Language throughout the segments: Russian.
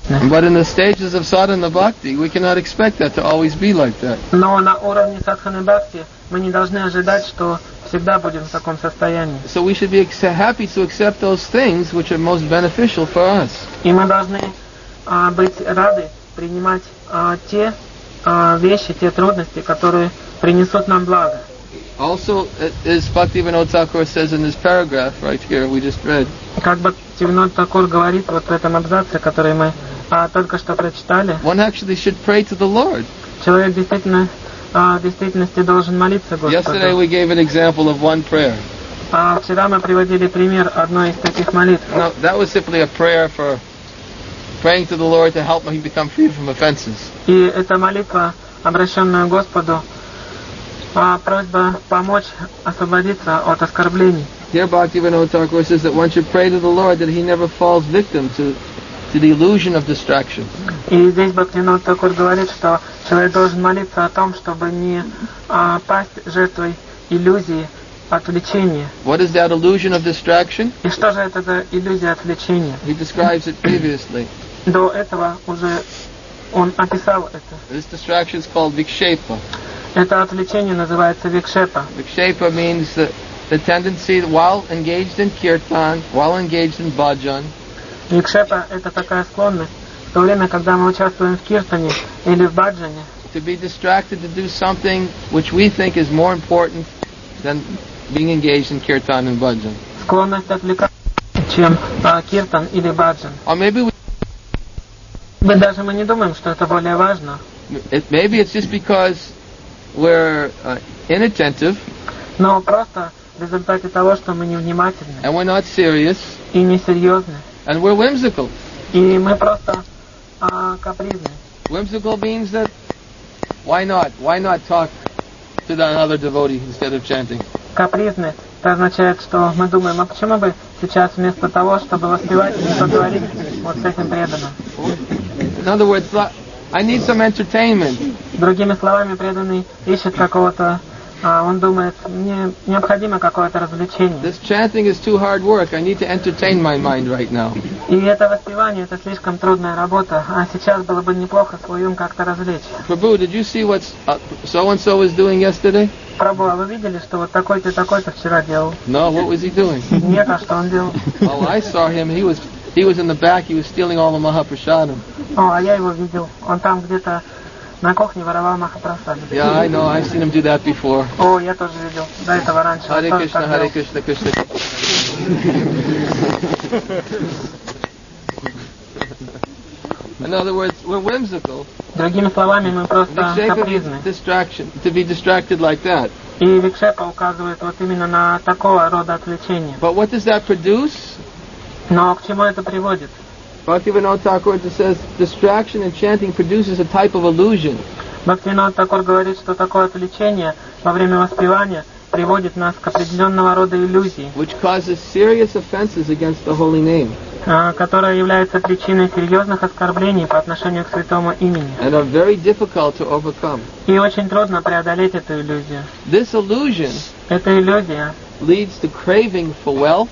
But in the stages of sadhana bhakti, we cannot expect that to always be like that. Но на уровне садханы бхакти мы не должны ожидать, что всегда будем в таком состоянии. So we should be happy to accept those things which are most beneficial for us. И мы должны быть рады принимать те вещи, те трудности, которые принесут нам благо. Also, as Bhaktivinoda Thakur says in this paragraph right here we just read, как Бхактивинода Thakura говорит вот в этом абзаце, который мы только что прочитали, one actually should pray to the Lord. Человек действительно в действительности должен молиться Господу. Yesterday we gave an example of one prayer. Вчера мы приводили пример одной из таких молитв. No, that was simply a prayer for praying to the Lord to help me become free from offenses. И эта молитва, обращенная к Господу, просьба помочь освободиться от оскорблений. Here Bhaktivinoda Thakur says that one should pray to the Lord that he never falls victim to the illusion of distraction. И здесь Бхактивинода Thakura говорит, что человек должен молиться о том, чтобы не пасть жертвой иллюзии отвлечения. What is that illusion of distraction? И что же это за иллюзия отвлечения? He describes it previously. До этого уже он описал это. This distraction is called vikshepa. Это отвлечение называется викшепа. Vikshepa means the tendency while engaged in kirtan, while engaged in bhajan. Викшепа — это такая склонность в то время, когда мы участвуем в киртане или в баджане, to be distracted to do something which we think is more important than being engaged in kirtan and bhajan. Склонность отвлекаться, чем киртан или баджан. Or maybe Даже мы не думаем, что это более важно. Maybe it's just because we're inattentive, но просто в результате того, что мы невнимательны, and we're not serious, и несерьезны, and we're whimsical. И мы просто капризны. Whimsical means that why not talk to another devotee instead of chanting? Капризны — это означает, что мы думаем, почему бы сейчас вместо того, чтобы воспевать, поговорить вот с этим преданным. In other words, I need some entertainment. Другими словами, преданный ищет какого-то, он думает, мне необходимо какое-то развлечение. This chanting is too hard work. I need to entertain my mind right now. И это воспевание, это слишком трудная работа, сейчас было бы неплохо свой ум как-то развлечь. Prabhu, did you see what so-and-so was doing yesterday? Прабху, а вы видели, что вот такой-то вчера делал? No, what was he doing? Нет, а что он делал? Oh, I saw him. He was in the back. He was stealing all the Mahaprasadam. А я его видел. Он там где-то на кухне воровал Махапрасаду. Yeah, I know. I've seen him do that before. О, я тоже видел. До этого раньше. Hare Krishna, Hare Krishna, Krishna. In other words, we're whimsical. Другими словами, мы просто капризны. To be distracted like that. И викшепа указывает вот именно на такого рода отвлечения. But what does that produce? Но к чему это приводит? Bhaktivinoda Thakur says distraction and chanting produces a type of illusion. Бхактивинода Thakura говорит, что такое отвлечение во время воспевания приводит нас к определенного рода иллюзии, which causes serious offenses against the holy name, которая является причиной серьезных оскорблений по отношению к святому имени, and are very difficult to overcome. И очень трудно преодолеть эту иллюзию. This illusion эта иллюзия leads to craving for wealth,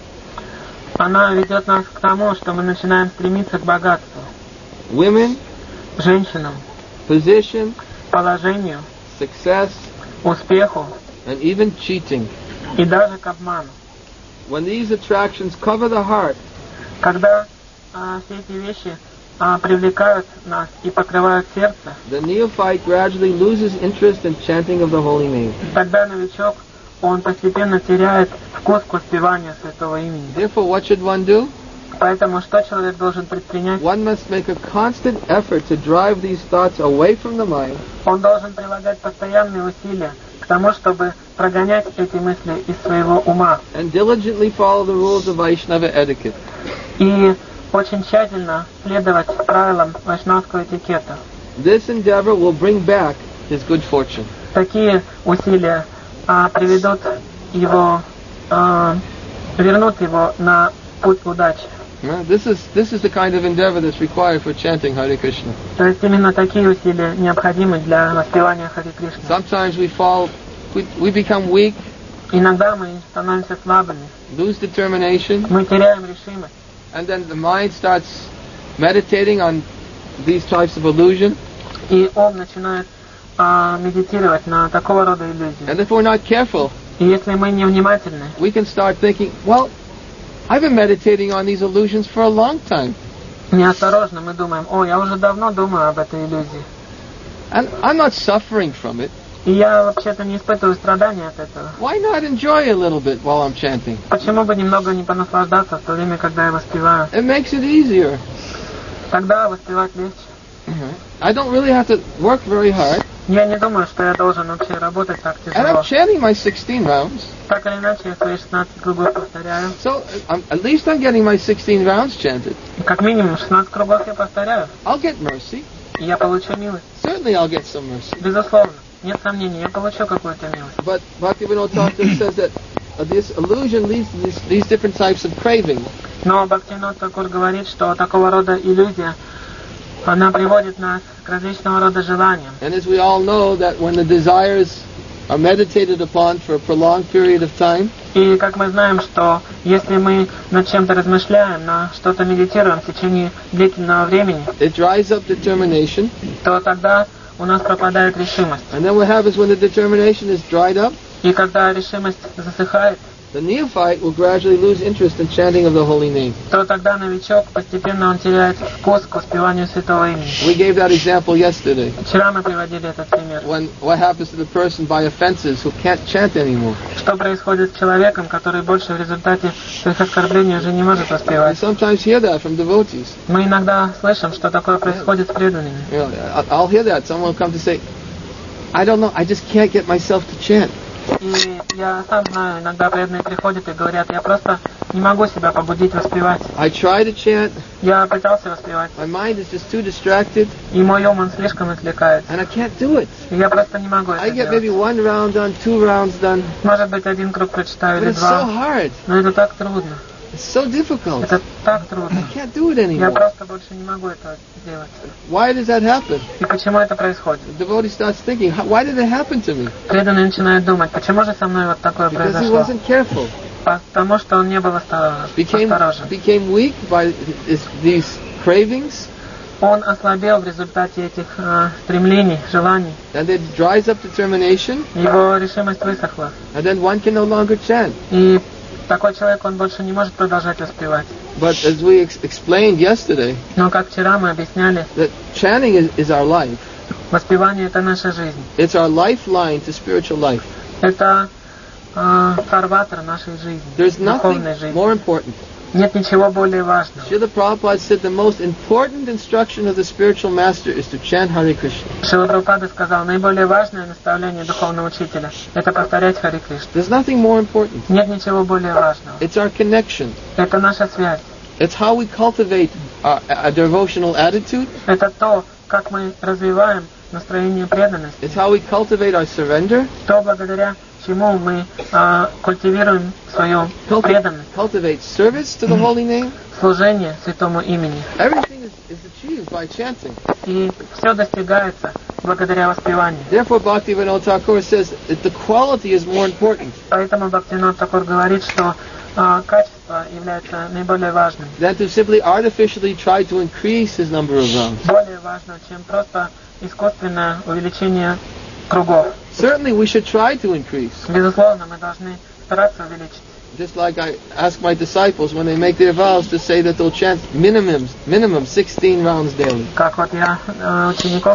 она ведет нас к тому, что мы начинаем стремиться к богатству, women, женщинам, position, положению, success, успеху, and even cheating. И даже к обману. When these attractions cover the heart, когда все эти вещи привлекают нас и покрывают сердце, the neophyte gradually loses interest in chanting of the holy name. Тогда новичок, он постепенно теряет вкус к воспеванию святого имени. Therefore, what should one do? Поэтому что человек должен предпринять? One must make a constant effort to drive these thoughts away from the mind. Он должен прилагать постоянные усилия к тому, чтобы прогонять эти мысли из своего ума. And diligently follow the rules of Vaishnava etiquette. И очень тщательно следовать правилам вайшнавского этикета. This endeavor will bring back his good fortune. Такие усилия приведут его, вернут его на путь удачи. This is the kind of endeavor that's required for chanting Hare Krishna. То есть именно такие усилия необходимы для воспевания Харе Кришны. Sometimes we become weak. Иногда мы становимся слабыми. Lose determination. Мы теряем решимость. And then the mind starts meditating on these types of illusion. И он начинает медитировать на такого рода иллюзии. And if we're not careful, И если мы не внимательны, we can start thinking, well, I've been meditating on these illusions for a long time. неосторожно мы думаем, я уже давно думаю об этой иллюзии. And I'm not suffering from it. И я вообще-то не испытываю страдания от этого. Why not enjoy a little bit while I'm chanting? Почему бы немного не понаслаждаться в то время, когда я воспеваю? It makes it easier. Тогда воспевать легче. I don't really have to work very hard. Я не думаю, что я должен вообще работать так And тяжело. I'm chanting my 16 rounds. Так или иначе, я свои 16 кругов повторяю. So at least I'm getting my 16 rounds chanted. И как минимум 16 кругов я повторяю. I'll get mercy. И я получу милость. Certainly I'll get some mercy. Безусловно. Нет сомнений, я получу какую-то милость. But Bhaktivinoda Thakur says that this illusion leads to these different types of craving. Но Бхактивинода Такур говорит, что такого рода иллюзия, она приводит нас к различного рода желаниям. And as we all know that when the desires are meditated upon for a prolonged period of time, И как мы знаем, что если мы над чем-то размышляем, на что-то медитируем в течение длительного времени, it dries up determination. то тогда у нас пропадает решимость. And then what happens when the determination is dried up? И когда решимость засыхает, The neophyte will gradually lose interest in chanting of the holy name. то тогда новичок постепенно он теряет вкус к воспеванию святого имени. We gave that example yesterday. Вчера мы приводили этот пример. What happens to the person by offenses who can't chant anymore? Что происходит с человеком, который больше в результате своих оскорблений уже не может We воспевать? sometimes hear that from devotees. Мы иногда слышим, что такое происходит с преданными. You know, I'll hear that. Someone will come to say, I don't know, I just can't get myself to chant. И я сам знаю, иногда преданные приходят и говорят, я просто не могу себя побудить воспевать. I try to chant, Я пытался воспевать, my mind is just too distracted, и мой ум, он слишком отвлекается. and I can't do it. И я просто не могу I это get maybe делать. 1 round done, 2 rounds done, Может быть, один круг прочитаю but или it's so два, hard. но это так трудно. It's so difficult. Это так трудно. I can't do it Я anymore. просто больше не могу это сделать. Why does that happen? И почему это происходит? The devotee starts thinking, why did it happen to me? Преданный начинает думать, почему же со мной вот такое Because he произошло? wasn't careful. Потому что он не был осторожен. Became weak by these cravings, Он ослабел в результате этих стремлений, желаний. and it dries up determination, Его решимость высохла. and then one can no longer chant. И такой человек, он больше не может продолжать воспевать. But as we explained yesterday, Но как вчера мы объясняли, that chanting is our life. воспевание — это наша жизнь. It's our lifeline to spiritual life. Это фарватер нашей жизни, There's духовной nothing жизни. more important. Нет ничего более важного. Srila Prabhupada said the most important instruction of the spiritual master is to chant Hare Krishna. Шрила Прабхупада сказал, наиболее важное наставление духовного учителя — это повторять Харе Кришна. There's nothing more important. Нет ничего более важного. It's our connection. Это наша связь. It's how we cultivate a devotional attitude. Это то, как мы развиваем настроение преданности. It's how we cultivate our surrender. То, благодаря чему мы культивируем свою преданность, Cultivate service to the holy name. служение святому имени. Everything is achieved by chanting. И все достигается благодаря воспеванию. Therefore, Bhaktivinoda Thakur says that the quality is more important Поэтому Бхактивинода Такур говорит, что качество является наиболее важным. than to simply artificially try to increase his number of rounds. Более важно, чем просто искусственное увеличение кругов. Certainly, we should try to increase. Безусловно, мы должны стараться увеличить. Just like I ask my disciples when they make their vows to say that they'll chant minimum 16 rounds daily. Как вот я учеников,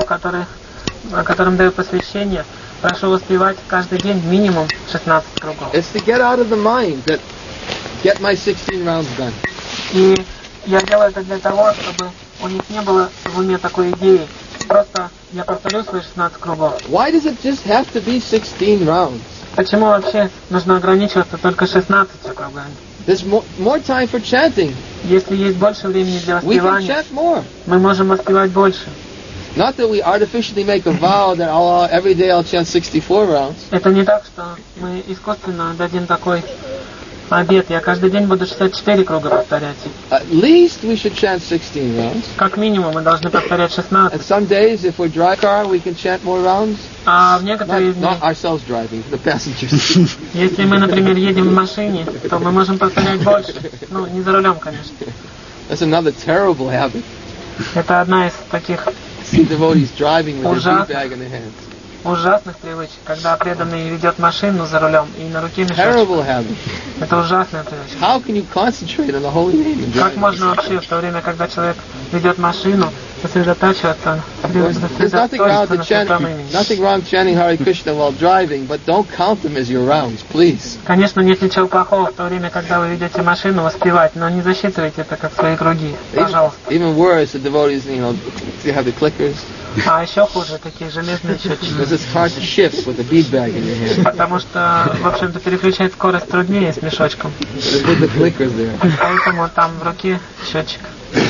которым даю посвящение, прошу воспевать каждый день минимум 16 кругов. It's to get out of the mind that get my 16 rounds done. И я делаю это для того, чтобы у них не было в уме такой идеи. Просто я повторю свои 16 кругов. Why does it just have to be 16 rounds? Почему вообще нужно ограничиваться только 16 кругами? There's more time for chanting. Если есть больше времени для We can воспевания, chant more. мы можем воспевать больше. Not that we artificially make a vow that every day I'll chant 64 rounds. Это не так, что мы искусственно дадим такой обет. Я каждый день буду 64 круга повторять. At least we should chant 16 rounds. Как минимум мы должны повторять And 16. some days, if we're dry car, we can chant more rounds. А в некоторые дни, Not ourselves driving, the passengers. если мы, например, едем в машине, то мы можем повторять больше. Ну, не за рулем, конечно. That's another terrible habit. Это одна из таких See devotees driving with their bead bag in their hands. ужасных привычек, когда преданный ведет машину за рулем и на руке мешочек. Terrible habit. Это ужасная привычка. How can you concentrate on the holy name and Как driving? можно вообще в то время, когда человек ведет машину, сосредотачиваться, There's nothing wrong на to chant, святом имени? nothing wrong chanting Hare Krishna while driving, but don't count them as your rounds, please. Конечно, нет ничего плохого в то время, когда вы ведете машину, воспевать, но не засчитывайте это как свои круги, пожалуйста. Even worse, the devotees, they have the clickers. А еще хуже, такие железные счетчики. Because it's hard to shift with a bead bag in your hand. Потому что, в общем-то, переключать скорость труднее с мешочком. With the clickers there. Поэтому там в руке счетчик.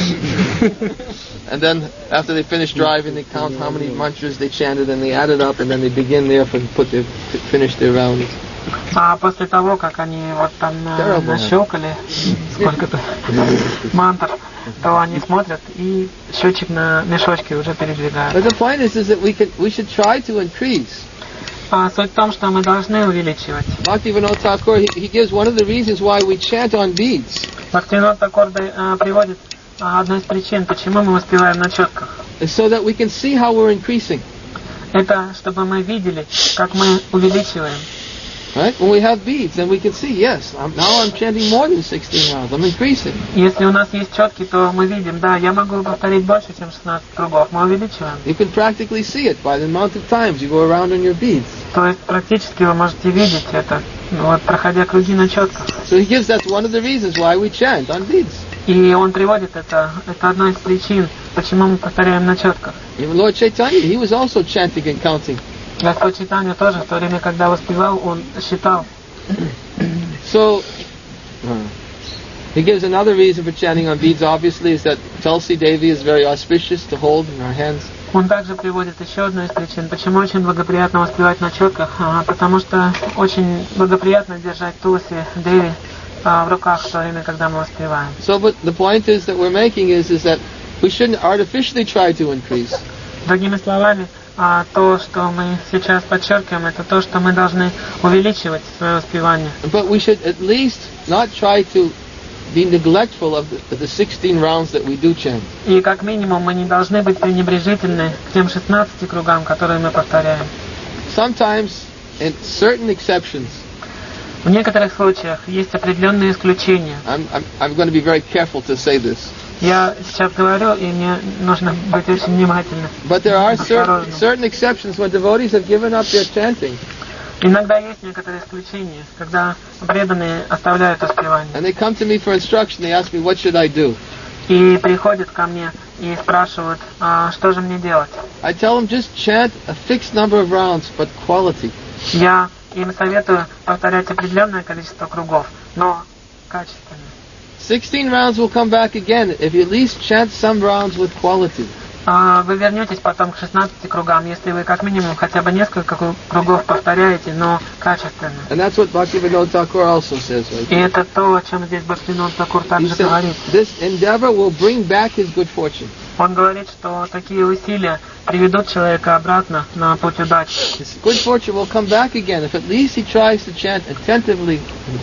And then after they finish driving, they count how many mantras they chanted, and they add it up, and then they begin there finish their rounds. А после того, как они вот там нащелкали сколько-то мантр, то они смотрят и счетчик на мешочке уже передвигают. But the point is that we should try to increase. А суть в том, что мы должны увеличивать. Bhaktivinoda Thakur, he gives one of the reasons why we chant on beads. Бхактивинод Такур приводит одну из причин, почему мы воспеваем на четках. Is so that we can see how we're increasing. Это чтобы мы видели, как мы увеличиваем. Right? When we have beads, then we can see, yes, now I'm chanting more than 16 rounds. I'm increasing. Если у нас есть четки, то мы видим, да, я могу повторить больше, чем 16 кругов. Мы увеличиваем. You can practically see it by the amount of times you go around on your beads. То есть практически вы можете видеть это, вот, проходя круги на четках. So he gives that's one of the reasons why we chant on beads. И он приводит это одна из причин, почему мы повторяем на четках. Even Lord Chaitanya, he was also chanting and counting. Господь Чайтанья тоже в то время, когда воспевал, он считал. So, he gives another reason for chanting on beads, obviously, is that Tulsi Devi is very auspicious to hold in our hands. Он также приводит еще одну из причин, почему очень благоприятно воспевать на четках, потому что очень благоприятно держать Тулси Деви в руках в то время, когда мы воспеваем. So, but the point is that we're making is that we shouldn't artificially try to increase. Другими словами, то, что мы сейчас подчеркиваем, это то, что мы должны увеличивать свое воспевание. But we should at least not try to be neglectful of the 16 rounds that we do chant. И как минимум мы не должны быть пренебрежительны к тем 16 кругам, которые мы повторяем. Sometimes, in certain exceptions, в некоторых случаях есть определенные исключения. I'm going to be very careful to say this. Я сейчас говорю, и мне нужно быть очень внимательным. But there are certain exceptions when devotees have given up their chanting. Иногда есть некоторые исключения, когда преданные оставляют воспевание. And they come to me for instruction. They ask me, what should I do? И приходят ко мне и спрашивают, что же мне делать? I tell them just chant a fixed number of rounds, but quality. Я им советую повторять определенное количество кругов, но качественно. 16 rounds will come back again if you at least chant some rounds with quality. Вы вернетесь потом к 16 кругам, если вы как минимум хотя бы несколько кругов повторяете, но качественно. And that's what Bhaktivinoda Thakur also says. Right? И это то, о чем здесь Бхактивинод Такур также говорит. This endeavor will bring back his good fortune. Он говорит, что такие усилия приведут человека обратно на путь удачи. His good fortune will come back again if at least he tries to chant attentively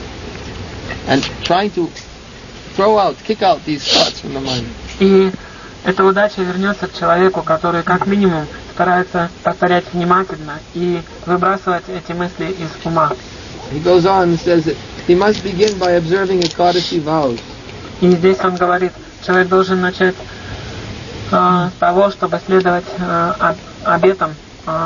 and trying to kick out these thoughts from the mind. И эта удача вернется к человеку, который как минимум старается повторять внимательно и выбрасывать эти мысли из ума. He goes on and says that he must begin by observing Ekadashi vows. И здесь он говорит, человек должен начать с того, чтобы следовать обетам,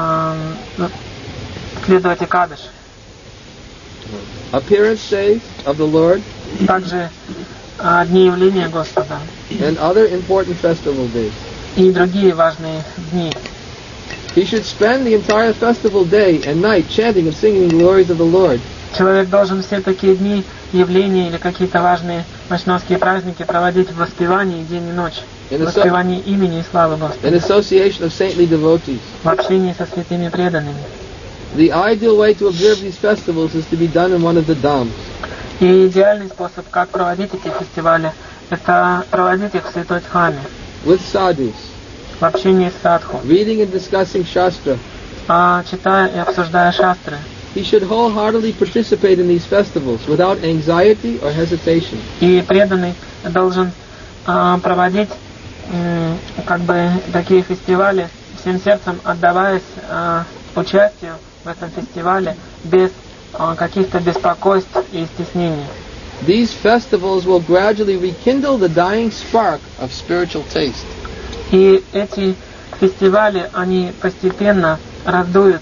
следовать Экадаш. Appearance days of the Lord. Также дни явления Господа. And other important festival days. И другие важные дни. He should spend the entire festival day and night chanting and singing the glories of the Lord. Человек должен все такие дни, явления или какие-то важные вайшнавские праздники проводить в воспевании день и ночь. В воспевании имени и славы Господа. In association of saintly devotees. В общении со святыми преданными. The ideal way to observe these festivals is to be done in one of the dhams. И идеальный способ, как проводить эти фестивали, это проводить их в святой Дхаме. With sadhus. В общении с садху. Reading and discussing shastra. Читая и обсуждая шастры. He should wholeheartedly participate in these festivals without anxiety or hesitation. И преданный должен проводить как бы такие фестивали, всем сердцем отдаваясь участию в этом фестивале без каких-то беспокойств и стеснений. These festivals will gradually rekindle the dying spark of spiritual taste. И эти фестивали, они постепенно раздуют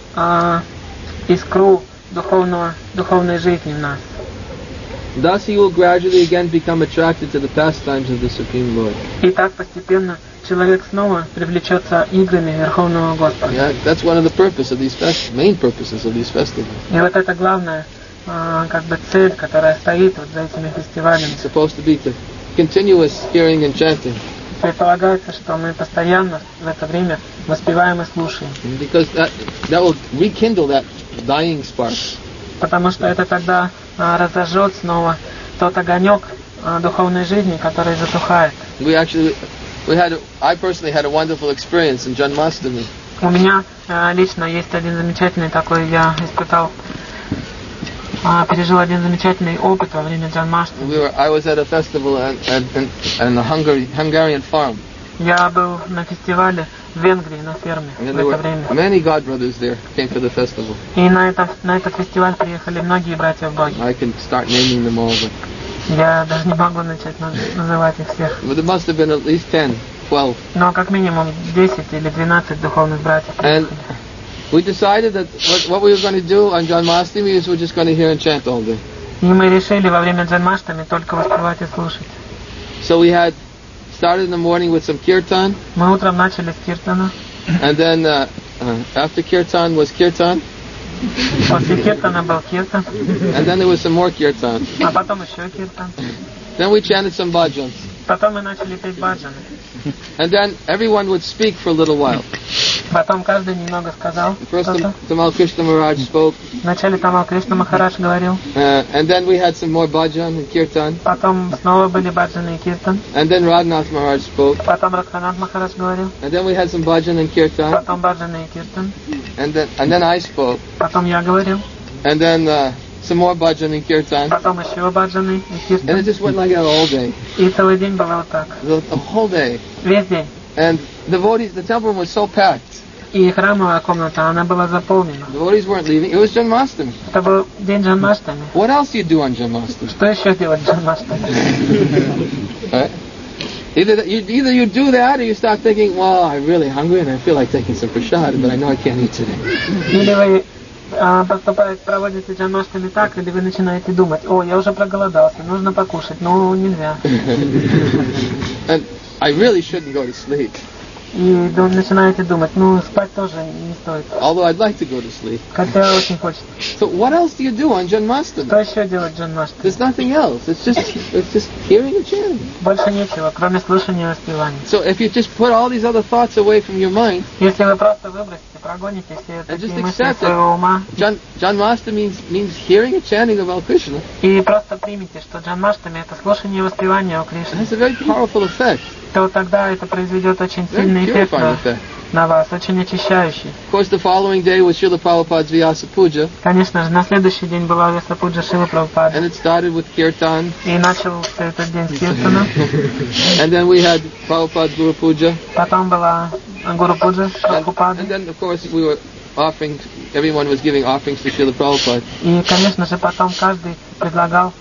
искру духовной жизни в нас. Thus he will gradually again become attracted to the pastimes of the Supreme Lord. И так постепенно человек снова привлечется играми Верховного Господа. Yeah, that's one of the purpose of these main purposes of these festivals. И вот это главная как бы цель, которая стоит вот за этими фестивалями. It's supposed to be to continuous hearing and chanting. Предполагается, что мы постоянно в это время воспеваем и слушаем. Because that will rekindle that dying spark. Потому что это тогда разожжет снова тот огонек духовной жизни, который затухает. I personally had a wonderful experience in Janmashtami. У меня лично есть один замечательный такой, я пережил один замечательный опыт во время Джанмаштами. I was at a festival in a Hungarian farm. Я был на фестивале в Венгрии на ферме в это время. Many God brothers there came to the festival. И на этот фестиваль приехали многие братья в Боге. I can start naming them all, but я даже не могу начать называть их всех. But there must have been at least 10, 12. Но как минимум 10 или 12 духовных братьев приехали. We decided that what we were going to do on Janmashtami is we're just going to hear and chant all day. И мы решили во время Джанмаштами только воспевать и слушать. So we had started in the morning with some kirtan. Мы утром начали с киртана. And then after kirtan was kirtan. После киртана был киртан. And then there was some more kirtan. А потом еще киртан. Then we chanted some bhajans. Потом мы начали петь баджаны. And then everyone would speak for a little while. Потом каждый немного сказал. First Tamal Krishna Maharaj spoke. Вначале Тамал Кришна Махарадж говорил. And then we had some more bhajan and kirtan. Потом снова были баджаны и киртан. And then Radhanath Maharaj spoke. Потом Радханат Махарадж говорил. And then we had some bhajan and kirtan. Потом баджаны и киртан. And then I spoke. Потом я говорил. And then some more bhajan and kirtan. Потом еще баджаны и киртан. And it just went like that all day. И целый день было вот так. The whole day. Весь день. And the temple was so packed. И храмовая комната, она была заполнена. Devotees weren't leaving. It was Janmashtami. Это был день Джанмаштами. What else do you do on Janmashtami? Что еще делать в Джанмаштами? Right? Either you do that, or you start thinking, well, I'm really hungry and I feel like taking some prasad, but I know I can't eat today. Или вы проводите Джанмаштами так, или вы начинаете думать, о, я уже проголодался, нужно покушать, но нельзя. And I really shouldn't go to sleep. И начинаете думать, спать тоже не стоит. Although I'd like to go to sleep. Хотя очень хочется. So what else do you do on Janmashtami? Что еще делать в Джанмаштами? There's nothing else. It's just hearing and chanting. Больше нечего, кроме слушания и воспевания. So if you just put all these other thoughts away from your mind, если вы просто выбросите, прогоните все такие мысли из своего ума, Janmashtami means hearing and chanting about Krishna. И просто примите, что Джанмаштами это слушание и воспевание о Кришне. It has a very powerful effect. То тогда это произведет очень сильный эффект на вас, очень очищающий. Of course, the following day was Srila Prabhupada's Vyasa Puja. Конечно же, на следующий день была Vyasa Puja Шрилы Прабхупады. And it started with kirtan. И начался этот день с киртана. And then we had Prabhupada's Guru Puja. Потом была Гуру Пуджа Прабхупады. And then, of course, we were offering. Everyone was giving offerings to Srila Prabhupada. И, конечно же, потом каждый предлагал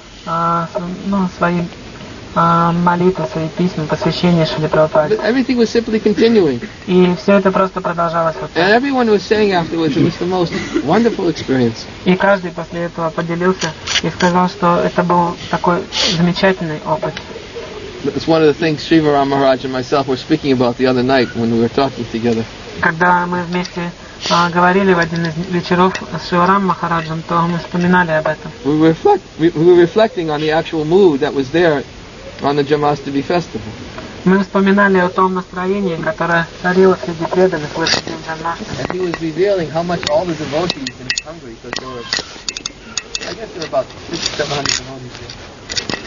свои молитвы, свои письма, посвящения Шриле Прабхупаде. Everything was simply continuing. И все это просто продолжалось вот так. And everyone was saying afterwards it was the most wonderful experience. И каждый после этого поделился и сказал, что это был такой замечательный опыт. It's one of the things Srivaram Maharaj and myself were speaking about the other night when we were talking together. Когда мы вместе говорили в один из вечеров с Шриварам Махараджем, то мы вспоминали об этом. We were reflecting on the actual mood that was there on the Janmashtami festival. Мы вспоминали о том настроении, которое царило среди преданных в этот день Джанмаштами. And he was revealing how much all the devotees in Hungary, because there were, I guess there were about 600-700 devotees there.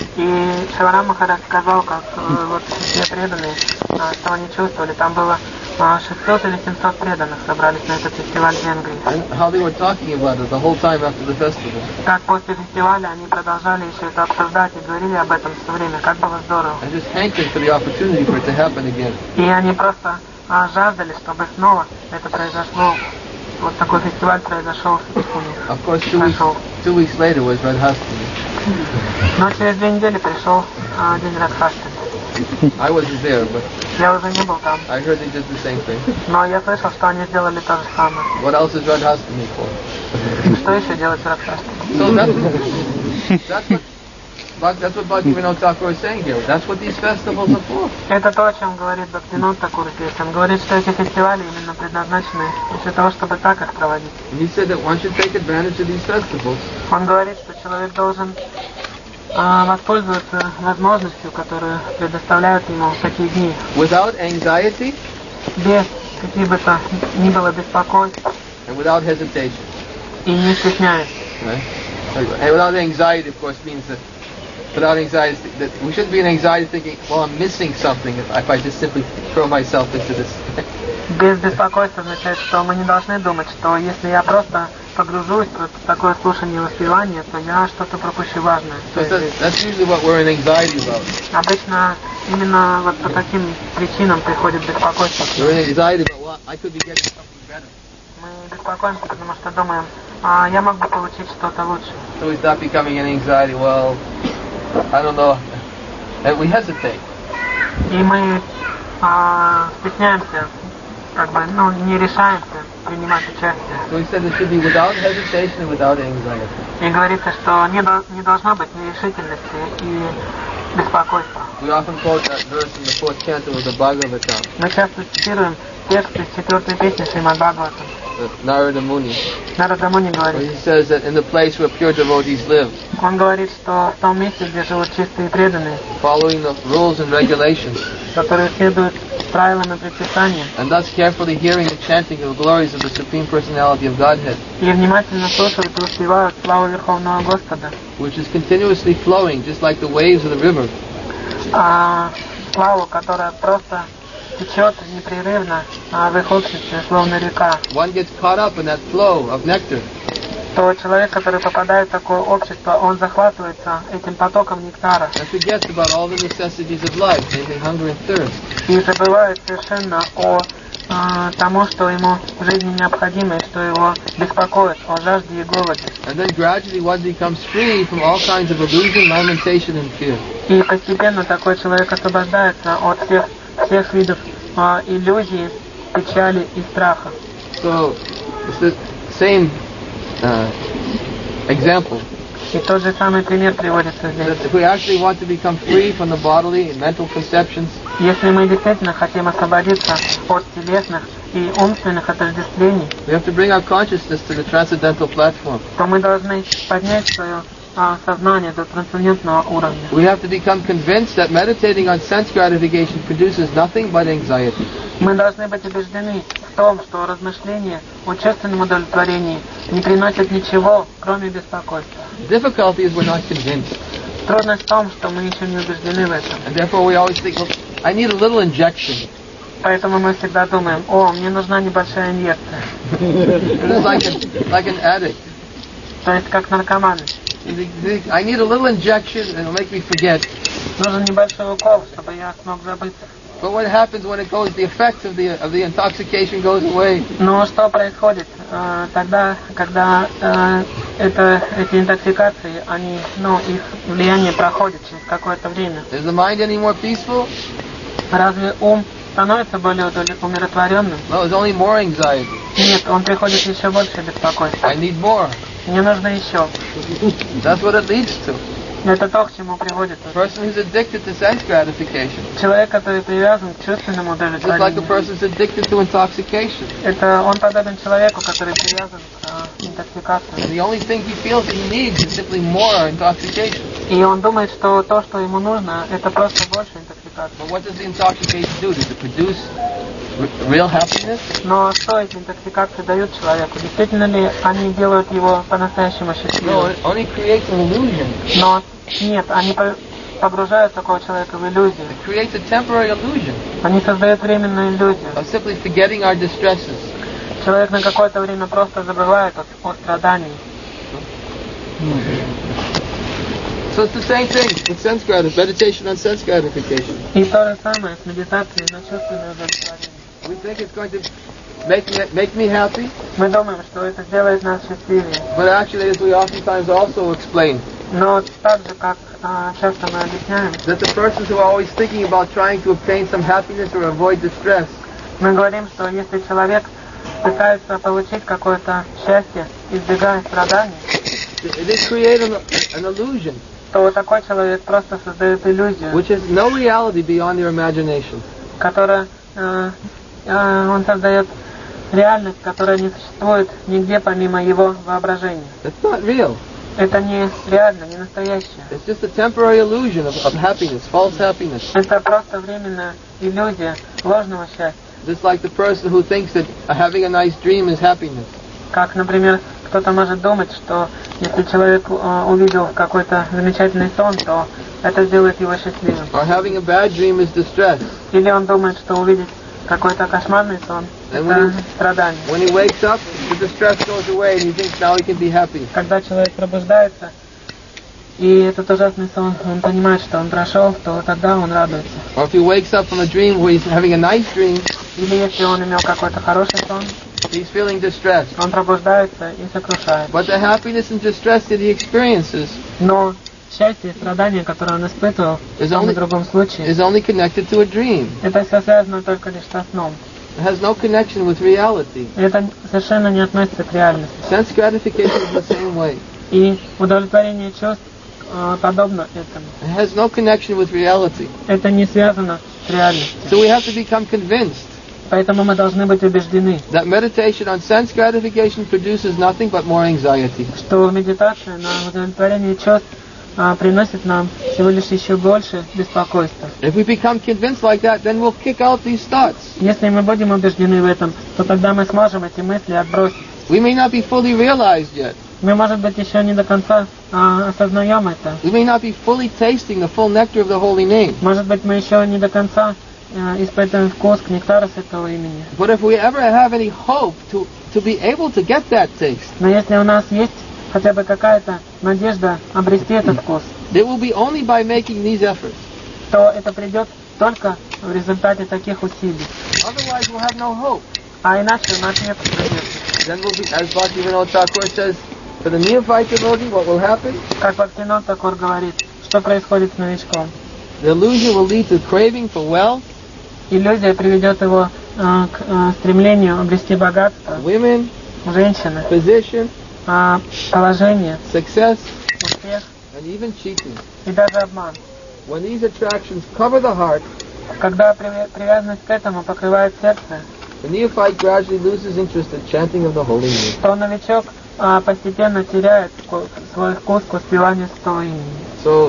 И Шриварам Махарадж сказал, как вот все преданные, что они чувствовали. Там было 600 или 700 преданных собрались на этот фестиваль в Венгрии. And how they were talking about it the whole time after the festival. Как после фестиваля они продолжали еще это обсуждать и говорили об этом все время, как было здорово. And just hankering for the opportunity for it to happen again. И они просто жаждали, чтобы снова это произошло. Вот такой фестиваль произошел в Суккуне. Of course, 2 weeks later was Radhastami. Но через 2 недели пришел день Радхастами. I wasn't there, but Я уже не был там. I heard they did the same thing. Но я слышал, что они сделали то же самое. What else is Radhastami for? Что еще делать в Радхастами? So that's what Bhaktivinoda Thakur is saying here. That's what these festivals are for. Это то, о чем говорит Бхактивинод Такур здесь. Он говорит, что эти фестивали именно предназначены для того, чтобы так их проводить. And he said that one should take advantage of these festivals. Он говорит, что человек должен воспользоваться возможностью, которую предоставляют ему такие дни. Without anxiety. Без каких бы то ни было беспокойств. And without hesitation. И не стесняясь. Right? And without anxiety, of course, means that without anxiety, that we shouldn't be in anxiety thinking, well, I'm missing something if I just simply throw myself into this. Без беспокойства означает, что мы не должны думать, что если я просто погружусь в такое слушание и воспевание, то я что-то пропущу важное. That's usually what we're in anxiety about. Обычно именно вот по таким причинам приходит беспокойство. We're in anxiety about, well, I could be getting something better. Мы беспокоимся, потому что думаем, я мог бы получить что-то лучше. So we start becoming in anxiety, well, I don't know, and we hesitate. И мы стесняемся, не решаемся принимать участие. So he said it should be without hesitation and without anxiety. И говорится, что не должно быть нерешительности и беспокойства. We often quote that verse in the 4th canto of the Bhagavatam. Мы часто цитируем текст из 4-й песни Шримад Бхагаватам. Narada Muni. Нарада Муни говорит. He says that in the place where pure devotees live, Он говорит, что в том месте, где живут чистые преданные, following the rules and regulations, которые следуют правилам и предписаниям, and thus carefully hearing and chanting the glories of the Supreme Personality of Godhead, и внимательно слушают и успевают славу Верховного Господа, which is continuously flowing, just like the waves of the river. Славу, которая просто течет непрерывно в их обществе, словно река. One gets caught up in that flow of nectar. То человек, который попадает в такое общество, он захватывается этим потоком нектара. And forgets about all the necessities of life, namely hunger and thirst. И забывает совершенно о тому, что ему в жизни необходимо, и что его беспокоит, о жажде и голоде. And then gradually one becomes free from all kinds of illusion, lamentation, and fear. И постепенно такой человек освобождается от всех видов иллюзий, печали и страха. So it's the same example. И тот же самый пример приводится здесь. That if we actually want to become free from the bodily and mental conceptions, если мы действительно хотим освободиться от телесных и умственных отождествлений, we have to bring our consciousness to the transcendental platform. То мы должны поднять свое сознание до трансцендентного уровня. We have to become convinced that meditating on sense gratification produces nothing but anxiety. Мы должны быть убеждены в том, что размышления о чувственном удовлетворении не приносят ничего, кроме беспокойства. The difficulty is we're not convinced. Трудность в том, что мы еще не убеждены в этом. And therefore we always think, well, I need a little injection. Поэтому мы всегда думаем, мне нужна небольшая инъекция. It's like an addict. То есть как наркоманы. I need a little injection and it'll make me forget. Нужен небольшой укол, чтобы я смог забыться. But what happens when it goes? The effect of the intoxication goes away. Но что происходит тогда, когда эти интоксикации, их влияние проходит через какое-то время? Is the mind any more peaceful? Разве ум становится более умиротворенным? No, there's only more anxiety. Нет, он приходит еще больше беспокойства. I need more. Мне нужно еще. That's what it leads to. Это то, к чему приводит. A person who's addicted to sense gratification. Человек, который привязан к чувственному удовлетворению. Just like a person's addicted to intoxication. Это он подобен человеку, который привязан к интоксикации. And the only thing he feels that he needs is simply more intoxication. И он думает, что то, что ему нужно, это просто больше интоксикации. But what does the intoxication do? Does it produce real happiness? Но что эти интоксикации дают человеку? Действительно ли они делают его по-настоящему счастливым? No, it only creates an illusion. Но нет, они погружают такого человека в иллюзию. It creates a temporary illusion Они создают временную иллюзию. of simply forgetting our distresses. Человек на какое-то время просто забывает о страдании. So it's the same thing with sense gratification, meditation on sense gratification. И то же самое с медитацией на чувственное удовлетворение. We think it's going to make me happy, Мы думаем, что это сделает нас счастливее. but actually, as we oftentimes also explain, Но так же, как часто мы объясняем, that the persons who are always thinking about trying to obtain some happiness or avoid distress, мы говорим, что если человек пытается получить какое-то счастье, избегая страданий, it is creating an illusion, то такой человек просто создает иллюзию, which has no reality beyond your imagination. которая он создает реальность, которая не существует нигде помимо его воображения. It's not real. Это не реально, не настоящее. It's just a temporary illusion of happiness, false happiness. Это просто временная иллюзия ложного счастья. Just like the person who thinks that having a nice dream is happiness. Как, например, кто-то может думать, что если человек увидел какой-то замечательный сон, то это сделает его счастливым. Or having a bad dream is distress. Или он думает, что увидеть какой-то кошмарный сон – And это страдание. when he wakes up, the distress goes away and he thinks now he can be happy. Когда человек пробуждается, и этот ужасный сон, он понимает, что он прошел, то тогда он радуется. Or if he wakes up from a dream where he's having a nice dream, Или если он имел какой-то хороший сон, he's feeling distressed. он пробуждается и сокрушается. But the happiness and distress that he experiences Но счастье и страдание, которое он испытывал в том и другом случае, is only connected to a dream. это все связано только лишь со сном. It has no connection with reality. Это совершенно не относится к реальности. Sense gratification is the same way. И удовлетворение чувств подобно этому. It has no connection with reality. Это не связано с реальностью. So we have to become convinced Поэтому мы должны быть убеждены, that meditation on sense gratification produces nothing but more anxiety. что медитация на удовлетворение чувств приносит нам всего лишь еще больше беспокойства. If we become convinced like that, then we'll kick out these thoughts. Если мы будем убеждены в этом, то тогда мы сможем эти мысли отбросить. We may not be fully realized yet. Мы, может быть, еще не до конца осознаем это. We may not be fully tasting the full nectar of the holy name. Может быть, мы еще не до конца испытываем вкус к нектару святого имени. But if we ever have any hope to be able to get that taste, Но если у нас есть хотя бы какая-то надежда обрести этот вкус, it will be only by making these efforts. то это придет только в результате таких усилий. Otherwise, we'll have no hope. А иначе у нас нет надежды. Then we'll be, as Bhaktivinoda Thakur says, for the neophyte devotee, what will happen? Как Бхактивинода Тхакур говорит, что происходит с новичком? The illusion will lead to craving for wealth, Иллюзия приведет его к стремлению обрести богатство, women, женщины, position, положение, success, успех and even cheating. и даже обман. When these attractions cover the heart, Когда привязанность к этому покрывает сердце, the neophyte gradually loses interest in chanting of the holy name. то новичок постепенно теряет свой вкус к воспеванию святого имени. So,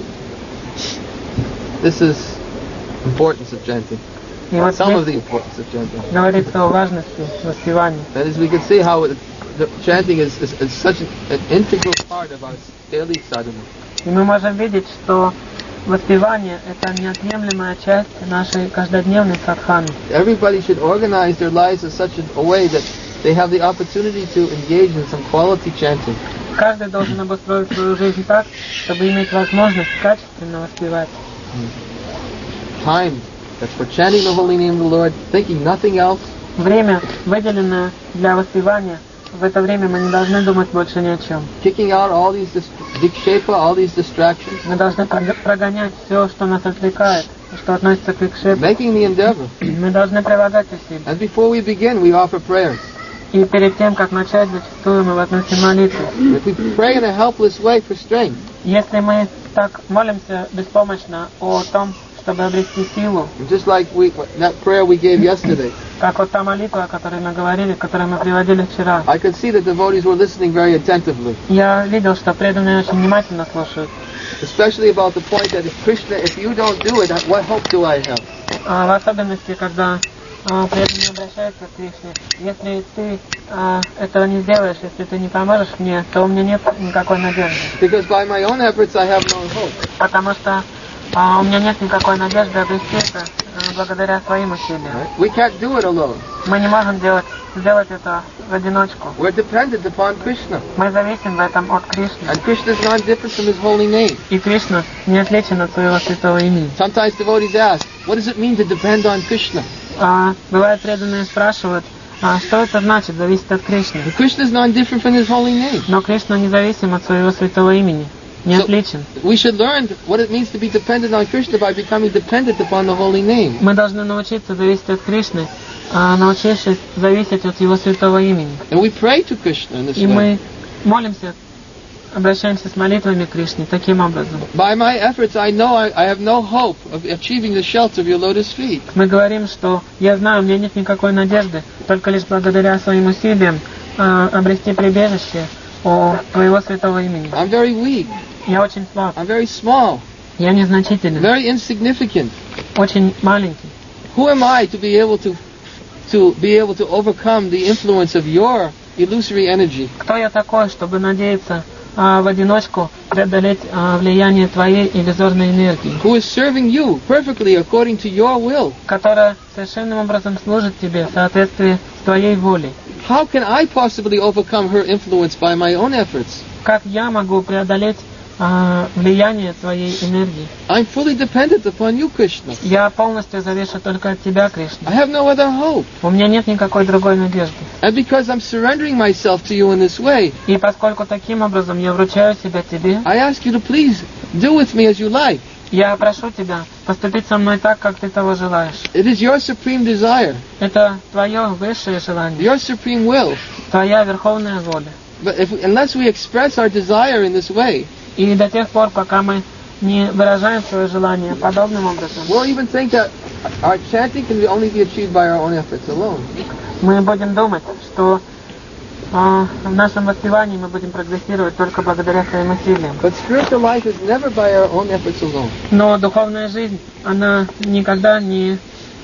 this is importance of chanting. И вот Some of здесь the importance of chanting. говорится о важности воспевания. That is, we can see how the chanting is such an integral part of our daily sadhana. И мы можем видеть, что воспевание – это неотъемлемая часть нашей каждодневной садханы. Everybody should organize their lives in such a way that they have the opportunity to engage in some quality chanting. Каждый должен обустроить свою жизнь так, чтобы иметь возможность качественно воспевать. Time that's for chanting the holy name of the Lord, thinking nothing else. Время, выделенное для воспевания, в это время мы не должны думать больше ни о чем. Kicking out all these vikshepa, all these distractions. Мы должны прогонять все, что нас отвлекает, что относится к викшепу. Making the endeavor. Мы должны прилагать усилия. And before we begin, we offer prayers. И перед тем, как начать, зачастую мы возносим молитву. If we pray in a helpless way for strength, Если мы так молимся беспомощно о том, чтобы обрести силу, just like that prayer we gave yesterday, как вот та молитва, о которой мы говорили, которую мы приводили вчера, I could see that devotees were listening very attentively, я видел, что преданные очень внимательно слушают. especially about the point that if you don't do it, what hope do I have? В особенности, когда преданные обращаются к Кришне, если ты этого не сделаешь, если ты не поможешь мне, то у меня нет никакой надежды. Because by my own efforts I have no hope. Потому что у меня нет никакой надежды обрести это благодаря своим усилиям. We can't do it alone. Мы не можем сделать это в одиночку. We're dependent upon Krishna. Мы зависим в этом от Кришны. And Krishna is not different from his holy name. И Кришна не отличен от своего святого имени. Sometimes devotees ask, what does it mean to depend on Krishna? Бывает, преданные спрашивают, что это значит, зависит от Кришны. Krishna is not different from his holy name. Но Кришна независим от своего святого имени. Не отличен. We should learn what it means to be dependent on Krishna by becoming dependent upon the holy name. Мы должны научиться зависеть от Кришны, научившись зависеть от его святого имени. And we pray to Krishna in this И way. мы молимся, обращаемся с молитвами к Кришне таким образом. By my efforts, I know I have no hope of achieving the shelter of your lotus feet. Мы говорим, что я знаю, у меня нет никакой надежды, только лишь благодаря своим усилиям обрести прибежище у твоего святого имени. I'm very weak. Я очень слаб. I'm very small. Я незначительный. Very insignificant. Очень маленький. Who am I to be able to overcome the influence of your illusory energy? Кто я такой, чтобы надеяться в одиночку преодолеть влияние твоей иллюзорной энергии? Who is serving you perfectly according to your will? Которая совершенным образом служит тебе в соответствии с твоей волей. How can I possibly overcome her influence by my own efforts? Как я могу преодолеть влияние твоей энергии? I'm fully dependent upon you, Krishna. Я полностью завишу только от тебя, Кришна. I have no other hope. У меня нет никакой другой надежды. And because I'm surrendering myself to you in this way, И поскольку таким образом я вручаю себя тебе, I ask you to please do with me as you like. я прошу тебя поступить со мной так, как ты того желаешь. It is your supreme desire, Это твое высшее желание, your supreme will. твоя верховная воля. But unless we express our desire in this way, И до тех пор, пока мы не выражаем свое желание подобным образом, we'll even think that our chanting can only be achieved by our own efforts alone. мы будем думать, что в нашем воспевании мы будем прогрессировать только благодаря своим усилиям. But spiritual life is never by our own efforts alone. Но духовная жизнь, она никогда не...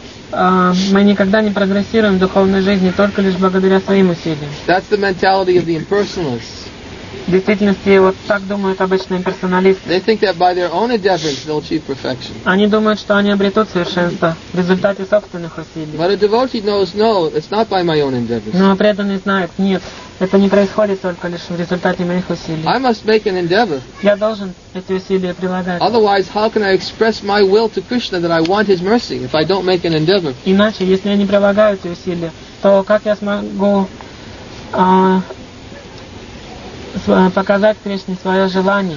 мы никогда не прогрессируем в духовной жизни только лишь благодаря своим усилиям. That's the mentality of the impersonalists. В действительности, вот так думают обычные персоналисты. They think that by their own endeavors they'll achieve perfection. Они думают, что они обретут совершенство в результате собственных усилий. But a devotee knows, no, it's not by my own endeavors. Но преданный знает, нет, это не происходит только лишь в результате моих усилий. I must make an endeavor. Я должен эти усилия прилагать. Otherwise, how can I express my will to Krishna that I want His mercy if I don't make an endeavor? Иначе, если я не прилагаю эти усилия, то как я смогу показать Кришне свое желание?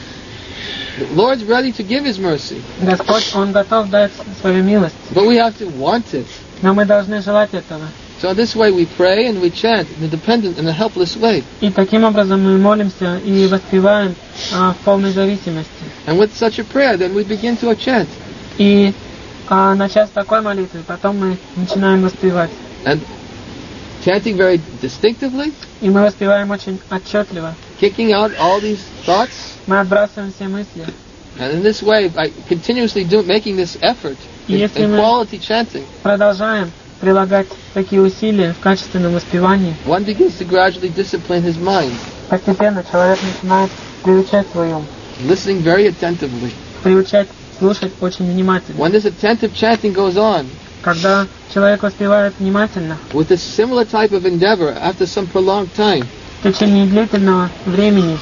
The Lord's ready to give His mercy, Господь, Он готов дать свою милость, but we have to want it. но мы должны желать этого. So this way we pray and we chant in a dependent and a helpless way. И таким образом мы молимся и воспеваем в полной зависимости. And with such a prayer, then we begin to chant. И начав с такой молитвы, потом мы начинаем воспевать. And chanting very distinctively, И мы воспеваем очень отчетливо. kicking out all these thoughts. Мы отбрасываем все мысли. And in this way, by continuously making this effort in Если мы quality chanting, продолжаем прилагать такие усилия в качественном воспевании, one begins to gradually discipline his mind, постепенно человек начинает приучать свой ум, listening very attentively. приучать слушать очень внимательно. When this attentive chanting goes on, Когда человек воспевает внимательно, with a similar type of endeavor, after some prolonged time, в течение длительного времени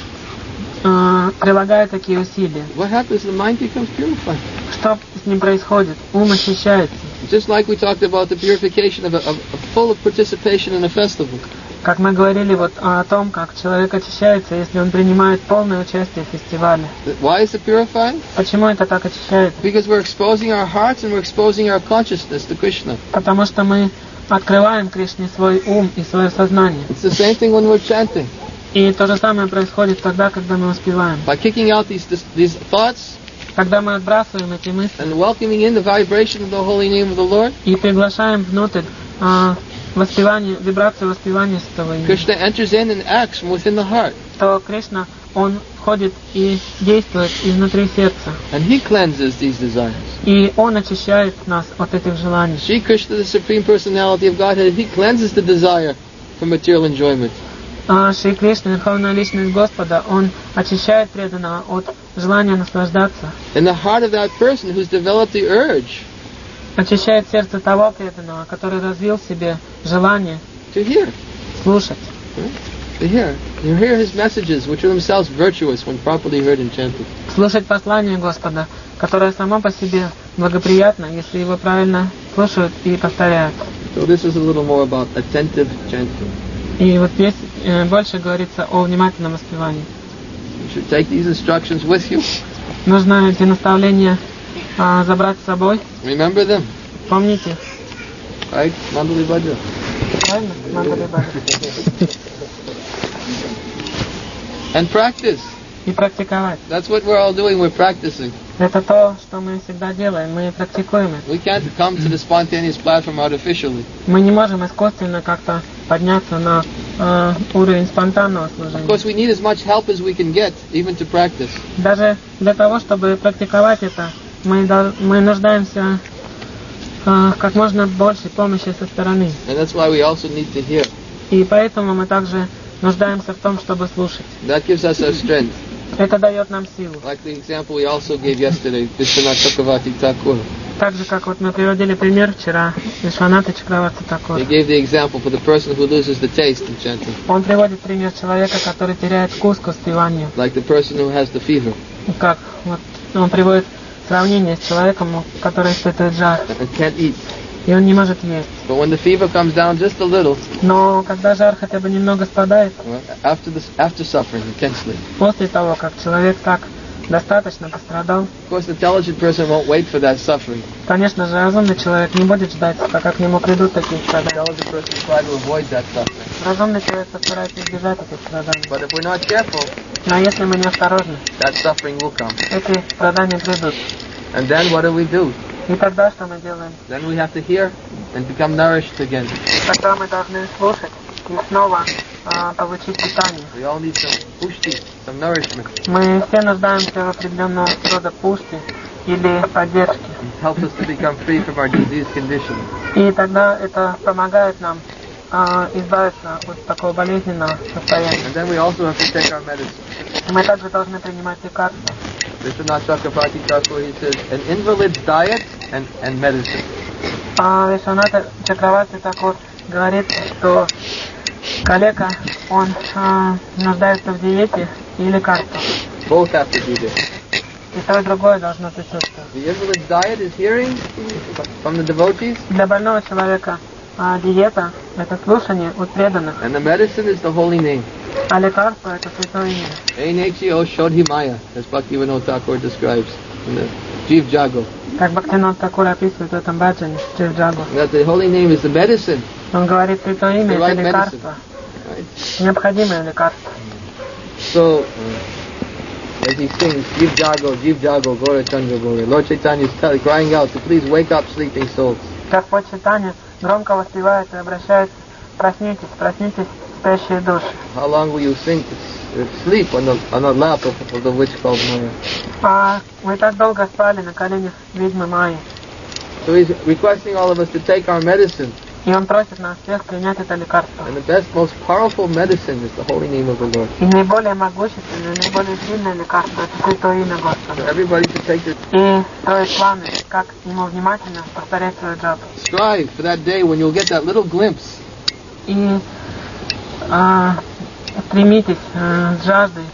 прилагая такие усилия, what happens? The mind becomes purified. что с ним происходит? Ум очищается. Just like we talked about the purification of full participation in a festival. Как мы говорили вот о том, как человек очищается, если он принимает полное участие в фестивале. Why is it purified? Почему это так очищает? Because we're exposing our hearts and we're exposing our consciousness to Krishna. Потому что мы открываем Кришне свой ум и свое сознание. It's the same thing when we're chanting. И то же самое происходит тогда, когда мы воспеваем. By kicking out these thoughts Когда мы отбрасываем эти мысли and welcoming in the vibration of the holy name of the Lord, и приглашаем внутрь воспевание, вибрацию воспевания Святого имени, Krishna enters in and acts from within the heart. то Кришна, Он входит и действует изнутри сердца. And He cleanses these desires. И Он очищает нас от этих желаний. Shri Krishna, the Supreme Personality of Godhead, He cleanses the desire for material enjoyment. Шри Кришна, Верховная Личность Господа, он очищает преданного от желания наслаждаться. In the heart of that person who's developed the urge Очищает сердце того преданного, который развил в себе желание to hear. слушать. To hear. You hear his messages, which are themselves virtuous when properly heard and chanted. Слушать послание Господа, которое само по себе благоприятно, если его правильно слушают и повторяют. So this is a little more about attentive chanting. И вот здесь больше говорится о внимательном воспевании. You should take these instructions with you. Нужно эти наставления забрать с собой. Remember them. Помните? Right? Mandali Bhaja. Правильно? Мандали Баджа. And practice. И практиковать. That's what we're all doing. We're practicing. Это то, что мы всегда делаем. Мы практикуем это. We can't come to the spontaneous platform artificially. Мы не можем искусственно как-то подняться на уровень спонтанного Of служения. course, we need as much help as we can get, even to practice. Даже для того, чтобы практиковать это, мы нуждаемся в как можно больше помощи со стороны. And that's why we also need to hear. И поэтому мы также нуждаемся в том, чтобы слушать. That gives us our strength. Это дает нам силу. Like the example we also gave yesterday, Vishwanath Chakravarti Thakur. Так же, как вот мы приводили пример вчера, Вишваната Чакраварти Такур. He gave the example for the person who loses the taste in chanting. Он приводит пример человека, который теряет вкус к воспеванию. Like the person who has the fever Как вот он приводит сравнение с человеком, который испытывает жар, and can't eat. и он не может есть. But when the fever comes down just a little, Но когда жар хотя бы немного спадает, after suffering intensely, после того, как человек так достаточно пострадал, of course, the intelligent person won't wait for that suffering. конечно же, разумный человек не будет ждать, пока к нему придут такие The страдания. intelligent person will try to avoid that suffering. Разумный человек постарается избежать этих страданий. But if we're not careful, Но если мы не осторожны, that suffering will come. эти страдания придут. And then what do? И тогда что мы делаем? Then we have to hear and become nourished again. Тогда мы должны слушать и снова получить питание. We all need some pushti, some nourishment. Мы все нуждаемся в определенного рода пушти или поддержки. It helps us to become free from our disease condition. И тогда это помогает нам избавиться от такого болезненного состояния. And then we also have to take our medicine. Мы также должны принимать лекарства. Vishwanath Chakravarti Thakur, he says, an invalid's diet and medicine. Вишваната Чакраварти Такур говорит, что калека, он нуждается в диете и лекарствах. Both have to be there. И то, и другое должно присутствовать. The invalid's diet is hearing from the devotees, Для больного человека диета – это слушание от преданных, and the medicine is the holy name. а лекарство – это святое имя. Einechio Shodhimaya, as Bhaktivinoda Thakur describes in the Jiv Jago. Как Бхактивинода Такур описывает в этом баджане, Джив Джагу. That the holy name is the medicine, Он говорит, святое имя – the это right medicine. лекарство, Right? необходимое лекарство. So, as he sings, Jiv Jago, Gora Chandra Gora, Lord Chaitanya is crying out to please wake up sleeping souls. Господь Чайтанья громко воспевает и обращается: проснитесь, проснитесь, спящие души. How long will you sleep on the lap of the witch called Maya? Вы так долго спали на коленях ведьмы Майи. So he's requesting all of us to take our medicine. И он просит нас всех принять это лекарство. And the best, most powerful medicine is the holy name of the Lord. И наиболее могущественное, наиболее сильное лекарство – это святое имя Господа. So everybody should take their И строить планы, как ему внимательно повторять свою джапу. strive for that day when you'll get that little glimpse. И стремитесь с жаждой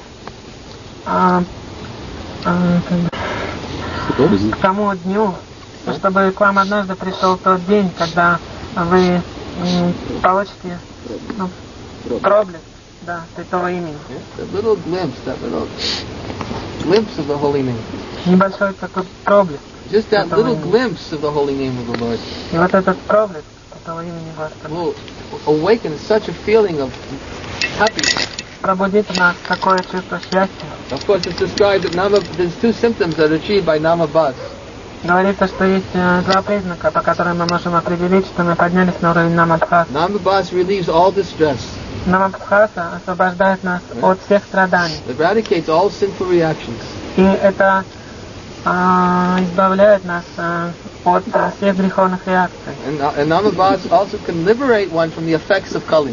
к тому дню, чтобы к вам однажды пришел тот день, когда вы получите проблеск святого имени. That little glimpse of the holy name. Небольшой такой проблеск. Just that little glimpse of the holy name of the Lord И вот этот проблеск святого имени Господа will awaken such a feeling of happiness. пробудит в нас такое чувство счастья. Of course, it's described that there's two symptoms that are achieved by Namabhas. Говорится, что есть два признака, по которым мы можем определить, что мы поднялись на уровень Намабхаса. Namabhas relieves all distress. Намабхаса освобождает нас от всех страданий. Eradicates all sinful reactions. И это избавляет нас от всех греховных реакций. And Namabhas also can liberate one from the effects of Kali.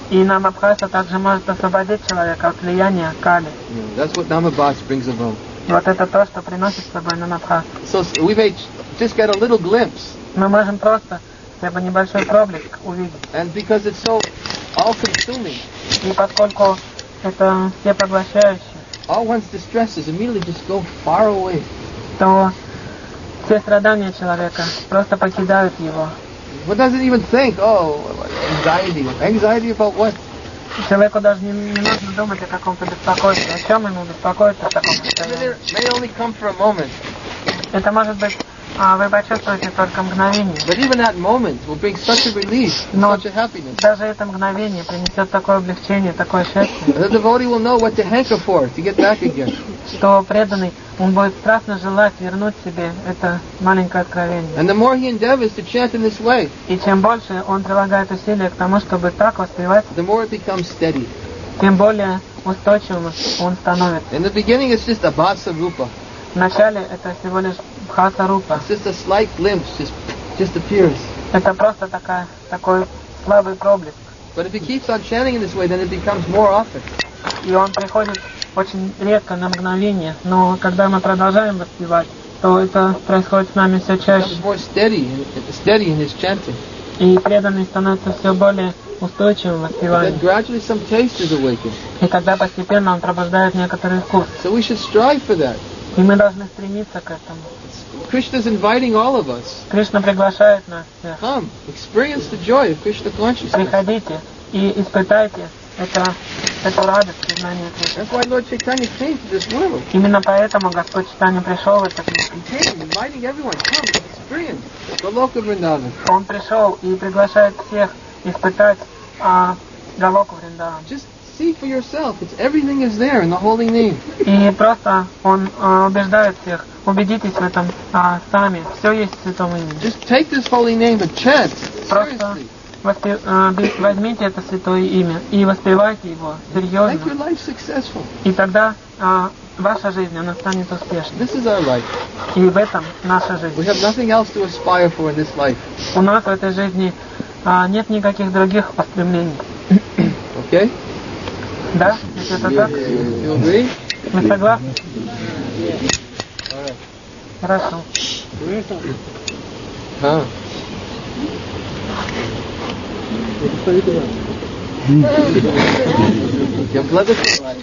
И намабхаса также может освободить человека от влияния кали. That's what namabhas brings about. И вот это то, что приносит с собой намабхаса. So we may just get a little glimpse. Мы можем просто хотя бы небольшой проблеск увидеть. And because it's so all-consuming, И поскольку это всепоглощающее, all one's distresses immediately just go far away. то все страдания человека просто покидают его. One doesn't even think, oh, anxiety. Anxiety about what? Человеку даже не нужно думать о каком-то беспокойстве. О чем ему беспокоиться в таком состоянии? It may only come for a moment. Это может быть, вы почувствуете только мгновение. But even that moment will bring such a relief, Но such a happiness. даже это мгновение принесет такое облегчение, такое счастье, The devotee will know what to hanker for, to get back again. что преданный, он будет страстно желать вернуть себе это маленькое откровение. And the more he endeavors to chant in this way, И чем больше он прилагает усилия к тому, чтобы так воспевать, the more it becomes steady. тем более устойчивым он становится. In the beginning, it's just a bhasa rupa. Вначале это всего лишь бхаса-рупа. It's just a slight glimpse, just appears. Это просто такой слабый проблеск. But if he keeps on chanting in this way, then it becomes more often. И он приходит очень редко, на мгновение. Но когда мы продолжаем воспевать, то это происходит с нами все It чаще. becomes more steady in his chanting. И преданный становится все более устойчивым в Then воспевании. gradually some taste is awakened. И тогда постепенно он пробуждает некоторый вкус. So we should strive for that. И мы должны стремиться к этому. Krishna's inviting all of us. Кришна приглашает нас всех. Come, experience the joy of Krishna consciousness. Приходите и испытайте эту радость признания Кришны. That's why Lord Chaitanya came to this world. Именно поэтому Господь Чайтанья пришел в этот мир. He came inviting everyone, come, experience Goloka Vrindavan. Он пришел и приглашает всех испытать Галоку Вриндаван. Just see for yourself. Everything is there in the holy name. И просто он убеждает всех, убедитесь в этом сами. Все есть в святом имени. Just take this holy name and chant Просто seriously. возьмите это святое имя и воспевайте его Make серьезно. your life successful. И тогда ваша жизнь, она станет успешной. This is our life. И в этом наша We жизнь. have nothing else to aspire for in this life. У нас в этой жизни нет никаких других устремлений. Okay? Да? Если это так, You agree? мы согласны? Хорошо. Huh. Я благодарен.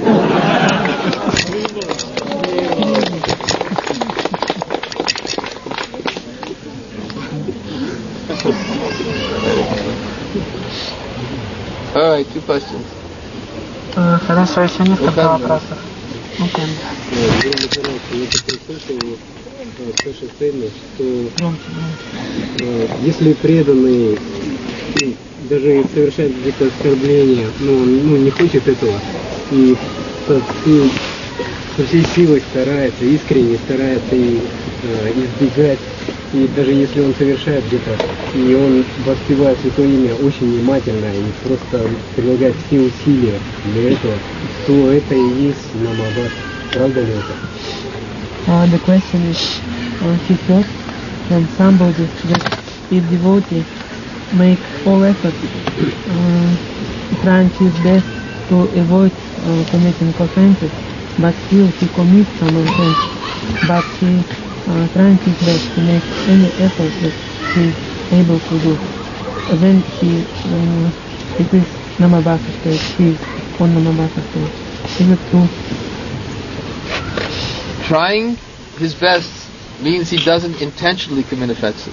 All right, 2 questions. Хорошо, еще несколько вопросов. Окей. Слышал ценность, что если преданный даже совершает где-то оскорбление, но он не хочет этого, и со всей силой старается, искренне старается избегать, и даже если он совершает где-то, и он воспевает святое имя очень внимательно и просто прилагает все усилия для этого, то это и есть намабхас. Правда ли это? The question is, he thought when somebody that is devotee make all effort trying his best to avoid committing offenses, but still he commits some offense, but he trying his best to make any effort that he is able to do. Then he, it is namabhasa stage, he is on namabhasa stage. Is it true? Trying his best means he doesn't intentionally commit offenses.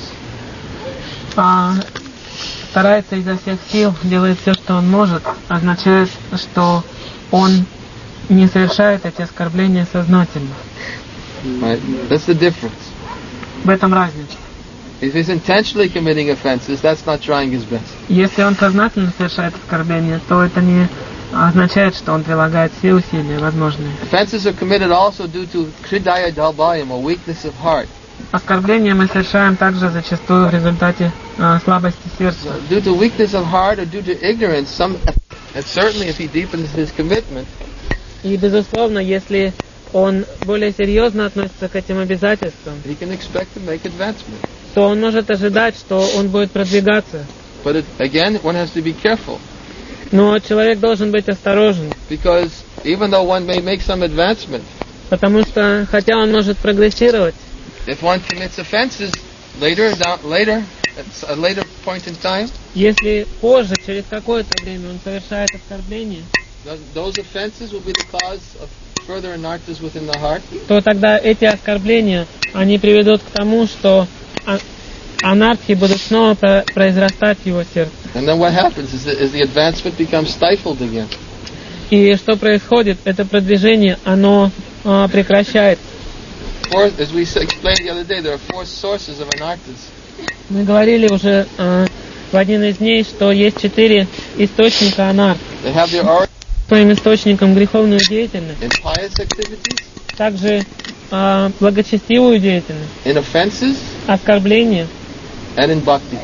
Старается изо всех сил, делает все, что он может, означает, что он не совершает эти оскорбления сознательно. Right? That's the difference. В этом разница. If he's intentionally committing offenses, that's not trying his best. Если он сознательно совершает оскорбления, то это не означает, что он прилагает все усилия возможные. Offenses are committed also due to kridaya dalbayam, or weakness of heart. Оскорбления мы совершаем также зачастую в результате слабости сердца. So, due to weakness of heart or due to ignorance, and certainly if he deepens his commitment, И, безусловно, если он более серьезно относится к этим обязательствам, he can expect to make advancement. то он может ожидать, что он будет продвигаться. But again, one has to be careful. Но человек должен быть осторожен, because even though one may make some advancement, потому что, хотя он может прогрессировать, if one commits offenses later, at a later point in time, если позже, через какое-то время он совершает оскорбление, those offenses will be the cause of further anarthas within the heart. то тогда эти оскорбления, они приведут к тому, что анархии будут снова произрастать в его сердце. And then what happens is the advancement becomes stifled again. И что происходит? Это продвижение, оно прекращается. As we explained the other day, there are 4 sources of anarthas. Мы говорили уже в один из дней, что есть 4 источника анарх. They have their origin Своим источником греховную деятельность, in pious activities, также благочестивую деятельность, in offenses, оскорбление and in bhakti.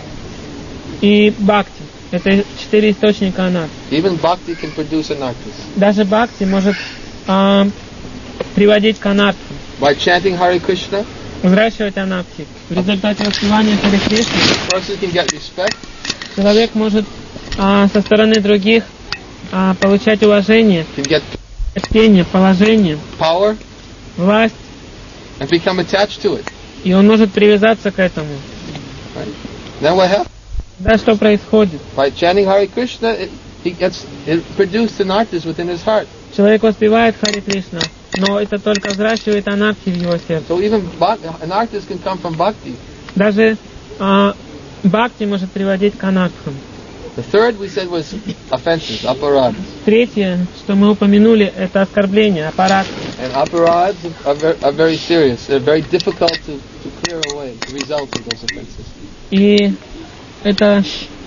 и бхакти. Это 4 источника анарх. Even bhakti can produce anarthas. Даже бхакти может приводить к анархии, By chanting Hare Krishna, взращивать анархии. В результате воспевания Харе Кришны a person can get respect, человек может со стороны других получать уважение, can get почтение, положение, power, власть, and become attached to it. и он может привязаться к этому. Right? Then what happens? Да, что происходит? By chanting Hare Krishna, it produced anarthas within his heart. Человек воспевает Харе Кришна, но это только взращивает анархии в его сердце. So even anarthas can come from bhakti. Даже бхакти может приводить к анархам. The third we said was offenses, aparadhas. Третье, что мы упомянули, это оскорбление, аппарат. And aparadhas are very serious. They're very difficult to clear away the results of those offenses. И это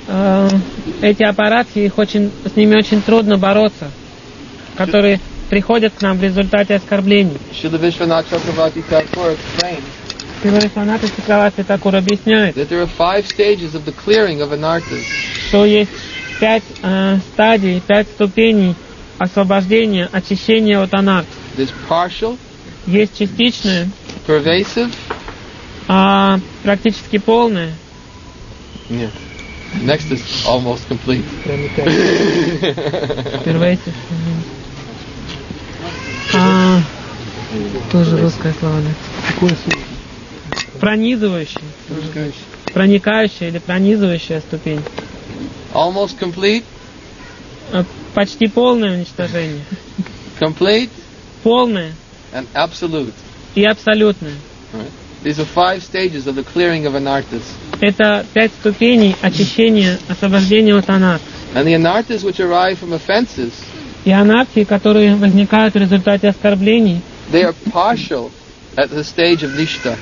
эти аппараты, с ними очень трудно бороться, которые приходят к нам в результате оскорблений. Srila Vishwanath Chakravarti Thakur explained Шрила Вишванатха Чакраварти Такур объясняет, that there are 5 stages of the clearing of anarthas. что есть 5 стадий, 5 ступеней освобождения, очищения от анарх. There's partial, Есть частичное, pervasive, практически полное. yeah. Next is almost complete. Pervasive. Тоже русское слово. Пронизывающее. Проникающая или пронизывающая ступень. Almost complete, Почти полное уничтожение. complete, Полное and absolute. и абсолютное. Right? These are 5 stages of the clearing of anarthas. Это 5 ступеней очищения, освобождения от анарх. And the anarthas which arise from offenses, И анархии, которые возникают в результате оскорблений, they are partial at the stage of nishta.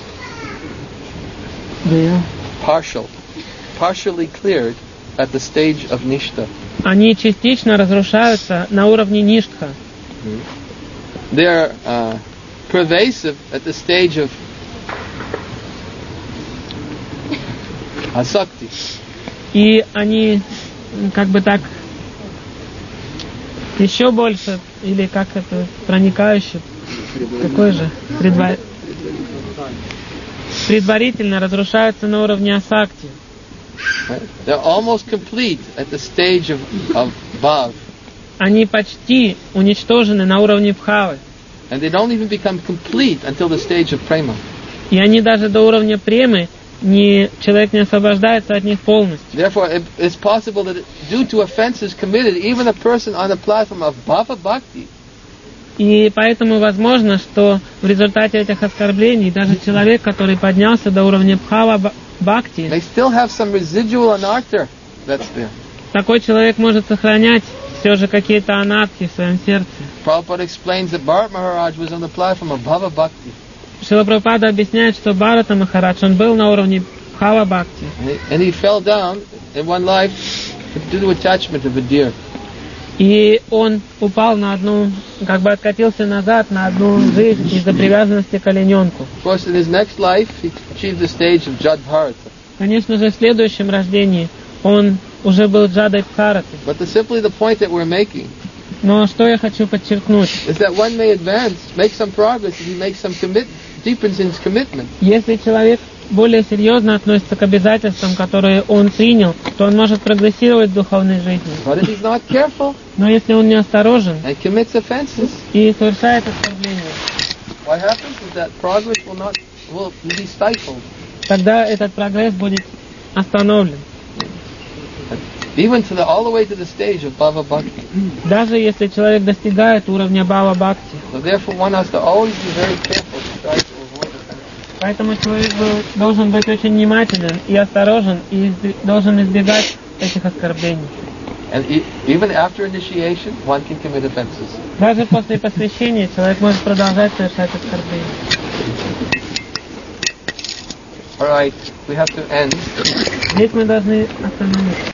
Partially cleared at the stage of nishta. они частично разрушаются на уровне ништха. They are pervasive at the stage of asakti. И они как бы так еще больше, или как это, проникающие, какой же, предварительно разрушаются на уровне асакти. Right? They're almost complete at the stage of bhav. Они почти уничтожены на уровне бхавы. And they don't even become complete until the stage of prema. И они даже до уровня премы человек не освобождается от них полностью. Therefore, it's possible that due to offenses committed, even a person on the platform of bhava bhakti, И поэтому возможно, что в результате этих оскорблений даже человек, который поднялся до уровня бхава бхакти, may still have some residual anartha that's there. такой человек может сохранять все же какие-то анархии в своем сердце. Prabhupada explains that Bharat Maharaj was on the platform of bhava bhakti. Шрила Прабхупада объясняет, что Бхарата Махарадж, он был на уровне бхава бхакти. And he fell down in one life due to attachment of a deer. И он упал на одну, как бы откатился назад на одну жизнь из-за привязанности к олененку. Of course, in his next life, he achieved the stage of Jad Bharata. Конечно же, в следующем рождении он уже был Джадой Бхараты. But simply the point that we're making Но что я хочу подчеркнуть? is that one may advance, make some progress, if he makes some deepens in his commitment. Если человек более серьезно относится к обязательствам, которые он принял, то он может прогрессировать в духовной жизни. But if he's not careful Но если он не осторожен and commits offenses, и совершает оскорбления, what happens is that progress will be stifled. тогда этот прогресс будет остановлен. Even all the way to the stage of Bhava Bhakti. Даже если человек достигает уровня Бхава Бхакти. So therefore one has to always be very careful to try to avoid offenses. Поэтому человек должен быть очень внимателен и осторожен, и должен избегать этих оскорблений. And even after initiation, one can commit offenses. Даже после посвящения человек может продолжать совершать оскорбления. All right, we have to end. Здесь мы должны остановиться.